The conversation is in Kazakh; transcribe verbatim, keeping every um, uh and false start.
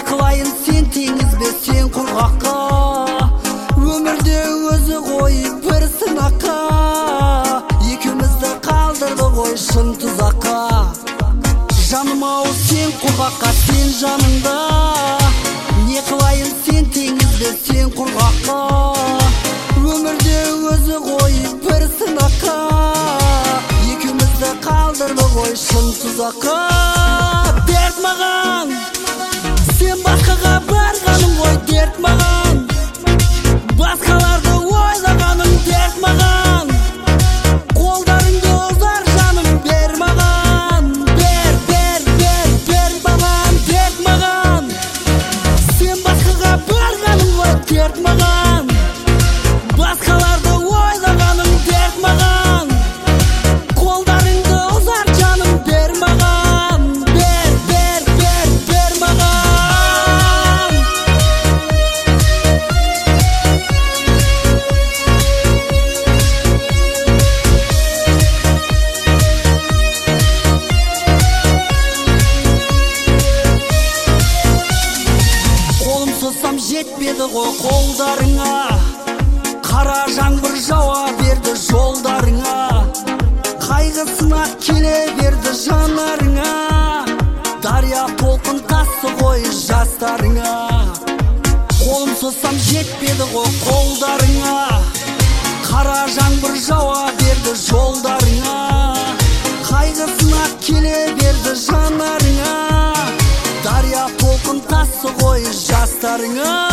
қылайын сен теңізбе сен құрғаққа, өмірде өзі қойып бір сынаққа, екеумізді қалдырды ғой шын тұзаққа. Жаным ау сен құрғаққа сен жаныңда, не қылайын сен теңізбе сен құрғаққа, өмірде өзі қойып бір сынаққа, екеумізді қалдырды ғой шын тұзаққа. Дерт маған, сен басқаға барғаның ғой, дерт маған, басқаларды ойлағаның, дерт маған, қолдарыңды ұзар жаным бер маған, бер, бер, бер, бер маған, дерт маған, сен басқаға барғаның ғой, дерт маған, басқаларды ойлағаның, дерт маған, қолдарыңды ұзар жаным бер маған, бер, бер, бер, бер маған. Қолым созсам жетпеді ғой қолдарыңа, қара жаңбыр жауа берді жолдарыңа, қайғысына келе берді жанарыңа, дария толқын тасты ғой жастарыңа. Қолым созсам жетпеді ғой қолдарыңа, қара жаңбыр жауа берді жолдарыңа, қайғысына келе берді жанарыңа, дария толқын тасты ғой жастарыңа.